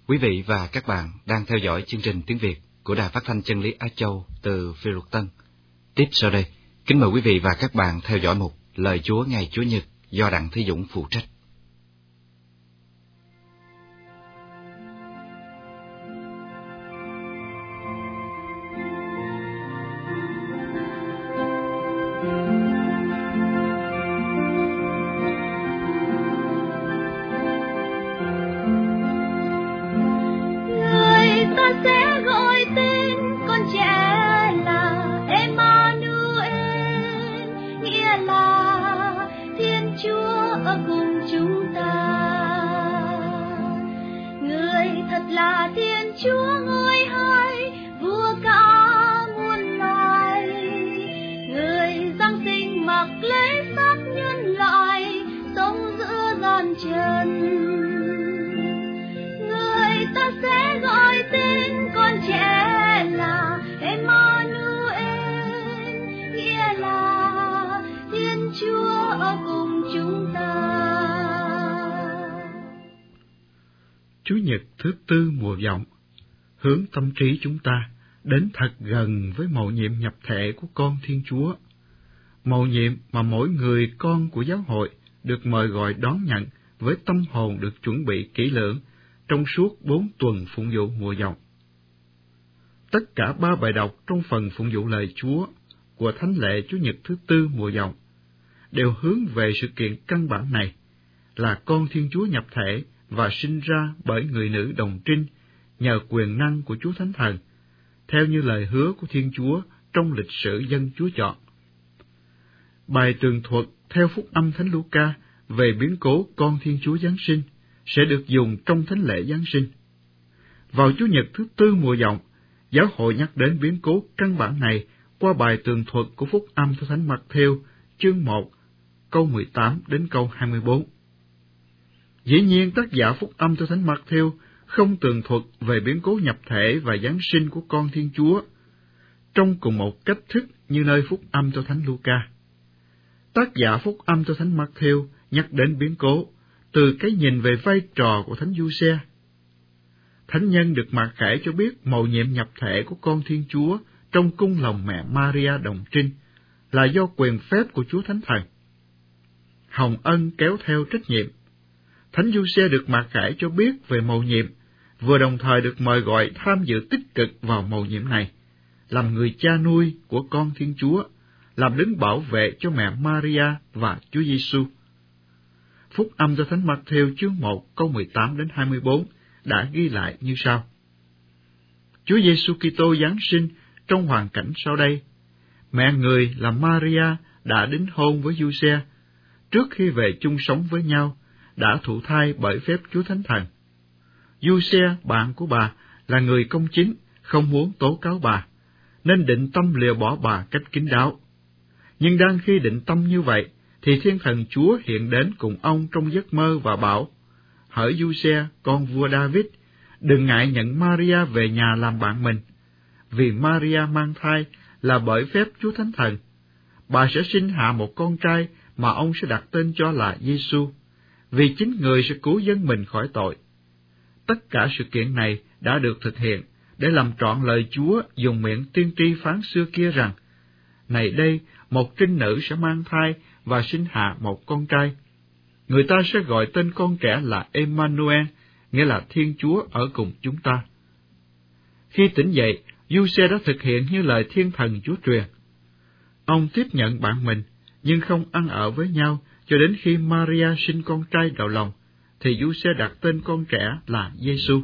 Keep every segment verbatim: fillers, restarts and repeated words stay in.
Quý vị và các bạn đang theo dõi chương trình tiếng Việt của Đài Phát thanh Chân lý Á Châu từ Phi Luật Tân. Tiếp sau đây, kính mời quý vị và các bạn theo dõi mục Lời Chúa ngày Chủ nhật do Đặng Thế Dũng phụ trách. Chủ nhật thứ tư mùa vọng, hướng tâm trí chúng ta đến thật gần với mầu nhiệm nhập thể của con Thiên Chúa, mầu nhiệm mà mỗi người con của giáo hội được mời gọi đón nhận với tâm hồn được chuẩn bị kỹ lưỡng trong suốt bốn tuần phụng vụ mùa vọng. Tất cả ba bài đọc trong phần phụng vụ lời Chúa của thánh lễ Chủ nhật thứ tư mùa vọng đều hướng về sự kiện căn bản này, là con Thiên Chúa nhập thể và sinh ra bởi người nữ đồng trinh nhờ quyền năng của Chúa Thánh Thần, theo như lời hứa của Thiên Chúa trong lịch sử dân Chúa chọn. Bài tường thuật theo phúc âm Thánh Luca về biến cố con Thiên Chúa Giáng sinh sẽ được dùng trong thánh lễ Giáng sinh. Vào Chủ nhật thứ tư mùa vọng, giáo hội nhắc đến biến cố căn bản này qua bài tường thuật của phúc âm theo Thánh Mаттêu chương một, câu mười tám đến câu hai mươi bốn. Dĩ nhiên, tác giả phúc âm theo Thánh Mаттêu không tường thuật về biến cố nhập thể và Giáng sinh của con Thiên Chúa trong cùng một cách thức như nơi phúc âm theo Thánh Luca. Tác giả phúc âm theo Thánh Mаттêu nhắc đến biến cố từ cái nhìn về vai trò của Thánh Giuse. Thánh nhân được mặc khải cho biết mầu nhiệm nhập thể của con Thiên Chúa trong cung lòng mẹ Maria đồng trinh là do quyền phép của Chúa Thánh Thần. Hồng ân kéo theo trách nhiệm. Thánh Giuse được mặc khải cho biết về mầu nhiệm, vừa đồng thời được mời gọi tham dự tích cực vào mầu nhiệm này, làm người cha nuôi của con Thiên Chúa, làm đứng bảo vệ cho mẹ Maria và Chúa Giêsu. Phúc âm do Thánh Mаттêu chương một câu mười tám đến hai mươi bốn đã ghi lại như sau: Chúa Giêsu Kitô giáng sinh trong hoàn cảnh sau đây. Mẹ người là Maria đã đính hôn với Giuse, trước khi về chung sống với nhau, đã thụ thai bởi phép Chúa Thánh Thần. Giuse, bạn của bà, là người công chính, không muốn tố cáo bà, nên định tâm lìa bỏ bà cách kín đáo. Nhưng đang khi định tâm như vậy, thì Thiên Thần Chúa hiện đến cùng ông trong giấc mơ và bảo: Hỡi Giuse, con vua David, đừng ngại nhận Maria về nhà làm bạn mình, vì Maria mang thai là bởi phép Chúa Thánh Thần. Bà sẽ sinh hạ một con trai mà ông sẽ đặt tên cho là Giêsu, vì chính người sẽ cứu dân mình khỏi tội. Tất cả sự kiện này đã được thực hiện để làm trọn lời Chúa dùng miệng tiên tri phán xưa kia rằng: Này đây, một trinh nữ sẽ mang thai và sinh hạ một con trai. Người ta sẽ gọi tên con trẻ là Emmanuel, nghĩa là Thiên Chúa ở cùng chúng ta. Khi tỉnh dậy, Giuse đã thực hiện như lời Thiên Thần Chúa truyền. Ông tiếp nhận bạn mình, nhưng không ăn ở với nhau cho đến khi Maria sinh con trai đầu lòng, thì Giuse đặt tên con trẻ là Giêsu.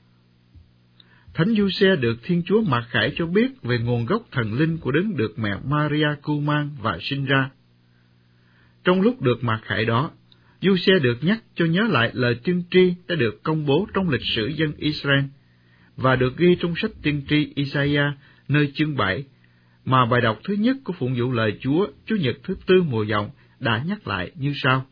Thánh Giuse được Thiên Chúa mặc khải cho biết về nguồn gốc thần linh của đấng được mẹ Maria cưu mang và sinh ra. Trong lúc được mặc khải đó, Giuse được nhắc cho nhớ lại lời tiên tri đã được công bố trong lịch sử dân Israel và được ghi trong sách tiên tri Isaiah nơi chương bảy, mà bài đọc thứ nhất của phụng vụ lời Chúa Chủ nhật thứ tư mùa vọng đã nhắc lại như sau.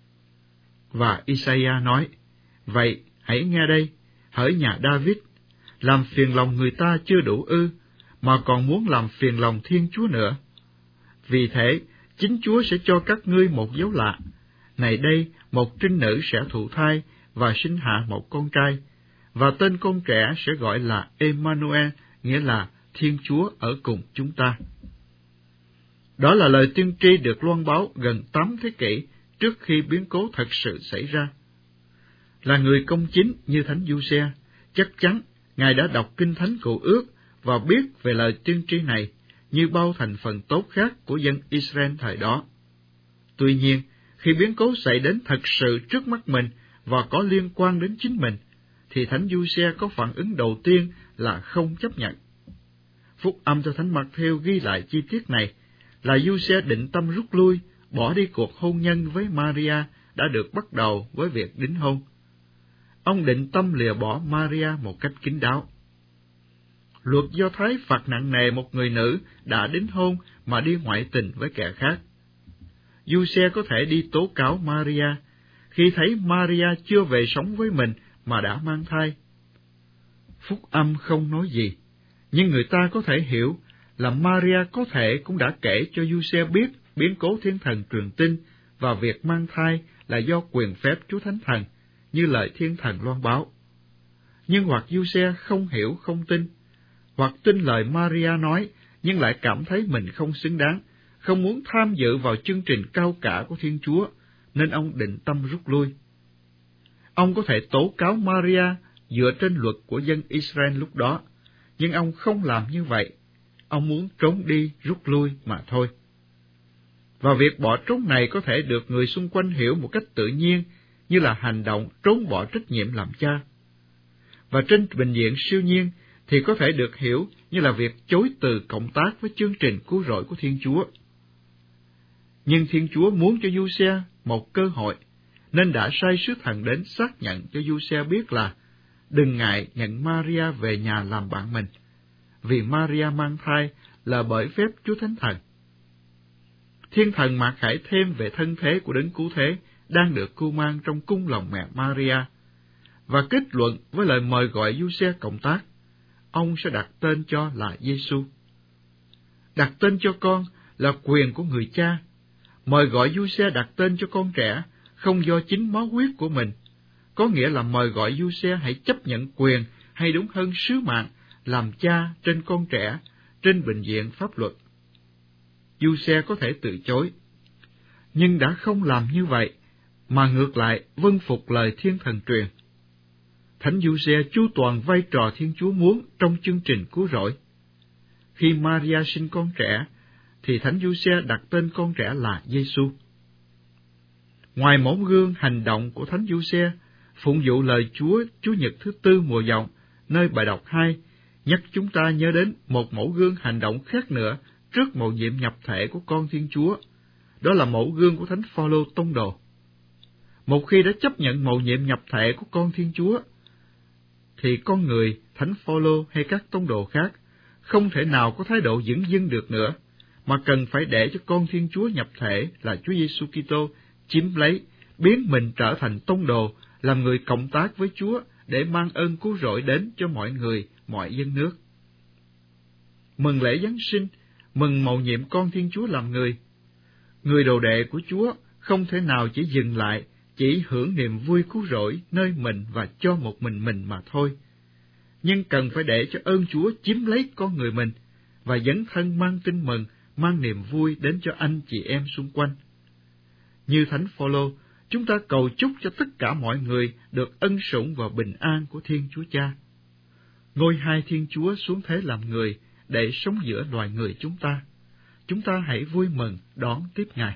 Và Isaiah nói: Vậy hãy nghe đây, hỡi nhà David, làm phiền lòng người ta chưa đủ ư, mà còn muốn làm phiền lòng Thiên Chúa nữa. Vì thế, chính Chúa sẽ cho các ngươi một dấu lạ. Này đây, một trinh nữ sẽ thụ thai và sinh hạ một con trai, và tên con trẻ sẽ gọi là Emmanuel, nghĩa là Thiên Chúa ở cùng chúng ta. Đó là lời tiên tri được loan báo gần tám thế kỷ trước khi biến cố thật sự xảy ra. Là người công chính như Thánh Giuse, chắc chắn Ngài đã đọc Kinh Thánh Cựu Ước và biết về lời tiên tri này như bao thành phần tốt khác của dân Israel thời đó. Tuy nhiên, khi biến cố xảy đến thật sự trước mắt mình và có liên quan đến chính mình, thì Thánh Giuse có phản ứng đầu tiên là không chấp nhận. Phúc âm theo Thánh Mạc-thêu ghi lại chi tiết này là Giuse định tâm rút lui, bỏ đi cuộc hôn nhân với Maria đã được bắt đầu với việc đính hôn. Ông định tâm lìa bỏ Maria một cách kín đáo. Luật Do Thái phạt nặng nề một người nữ đã đính hôn mà đi ngoại tình với kẻ khác. Giuse có thể đi tố cáo Maria khi thấy Maria chưa về sống với mình mà đã mang thai. Phúc âm không nói gì, nhưng người ta có thể hiểu là Maria có thể cũng đã kể cho Giuse biết biến cố thiên thần truyền tin và việc mang thai là do quyền phép Chúa Thánh Thần, như lời thiên thần loan báo. Nhưng hoặc Giuse không hiểu không tin, hoặc tin lời Maria nói nhưng lại cảm thấy mình không xứng đáng, không muốn tham dự vào chương trình cao cả của Thiên Chúa, nên ông định tâm rút lui. Ông có thể tố cáo Maria dựa trên luật của dân Israel lúc đó, nhưng ông không làm như vậy. Ông muốn trốn đi, rút lui mà thôi. Và việc bỏ trốn này có thể được người xung quanh hiểu một cách tự nhiên, như là hành động trốn bỏ trách nhiệm làm cha. Và trên bình diện siêu nhiên thì có thể được hiểu như là việc chối từ cộng tác với chương trình cứu rỗi của Thiên Chúa. Nhưng Thiên Chúa muốn cho Giuse một cơ hội, nên đã sai sứ thần đến xác nhận cho Giuse biết là đừng ngại nhận Maria về nhà làm bạn mình, vì Maria mang thai là bởi phép Chúa Thánh Thần. Thiên thần mặc khải thêm về thân thế của đấng cứu thế đang được cưu mang trong cung lòng mẹ Maria, và kết luận với lời mời gọi Giuse cộng tác, ông sẽ đặt tên cho là Giêsu. Đặt tên cho con là quyền của người cha. Mời gọi Giuse đặt tên cho con trẻ không do chính máu huyết của mình, có nghĩa là mời gọi Giuse hãy chấp nhận quyền, hay đúng hơn sứ mạng, làm cha trên con trẻ, trên bình diện pháp luật. Giuse có thể từ chối, nhưng đã không làm như vậy, mà ngược lại vâng phục lời thiên thần truyền. Thánh Giuse chu toàn vai trò Thiên Chúa muốn trong chương trình cứu rỗi. Khi Maria sinh con trẻ, thì Thánh Giuse đặt tên con trẻ là Giêsu. Ngoài mẫu gương hành động của Thánh Giuse, phụng vụ lời Chúa Chủ nhật thứ tư mùa dòng, nơi bài đọc hai, nhắc chúng ta nhớ đến một mẫu gương hành động khác nữa trước mầu nhiệm nhập thể của con Thiên Chúa. Đó là mẫu gương của Thánh Phaolô tông đồ. Một khi đã chấp nhận mầu nhiệm nhập thể của con Thiên Chúa, thì con người, Thánh Phaolô hay các tông đồ khác không thể nào có thái độ dửng dưng được nữa, mà cần phải để cho con Thiên Chúa nhập thể là Chúa Giêsu Kitô chiếm lấy, biến mình trở thành tông đồ, làm người cộng tác với Chúa để mang ơn cứu rỗi đến cho mọi người, mọi dân nước. Mừng lễ Giáng sinh, mừng mầu nhiệm con Thiên Chúa làm người. Người đồ đệ của Chúa không thể nào chỉ dừng lại, chỉ hưởng niềm vui cứu rỗi nơi mình và cho một mình mình mà thôi, nhưng cần phải để cho ơn Chúa chiếm lấy con người mình, và dấn thân mang tin mừng, mang niềm vui đến cho anh chị em xung quanh. Như Thánh Phaolô, chúng ta cầu chúc cho tất cả mọi người được ân sủng và bình an của Thiên Chúa Cha. Ngôi hai Thiên Chúa xuống thế làm người để sống giữa loài người chúng ta. Chúng ta hãy vui mừng đón tiếp Ngài.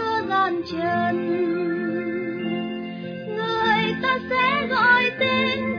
Người ta sẽ gọi tên